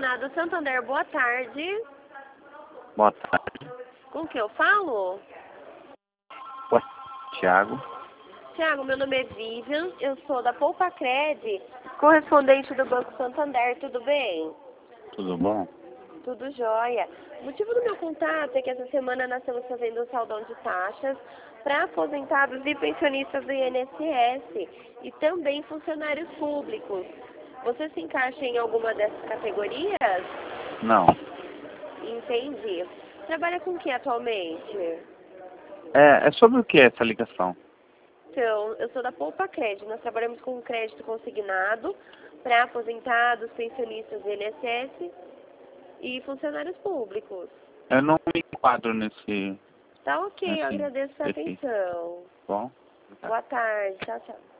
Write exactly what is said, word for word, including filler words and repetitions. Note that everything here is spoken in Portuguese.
Consignados Santander, boa tarde. Boa tarde. Com que eu falo? Oi, Thiago. Tiago, meu nome é Vivian, eu sou da Poupa Cred, correspondente do Banco Santander, tudo bem? Tudo bom? Tudo jóia. O motivo do meu contato é que essa semana nós estamos fazendo um saldão de taxas para aposentados e pensionistas do I N S S e também funcionários públicos. Você se encaixa em alguma dessas categorias? Não. Entendi. Trabalha com o que atualmente? É, é sobre o que essa ligação? Então, eu sou da Poupa Cred. Nós trabalhamos com crédito consignado para aposentados, pensionistas do I N S S e funcionários públicos. Eu não me enquadro nesse... Tá ok, eu nesse agradeço a perfil. atenção. Bom? Boa tarde, tchau, tchau.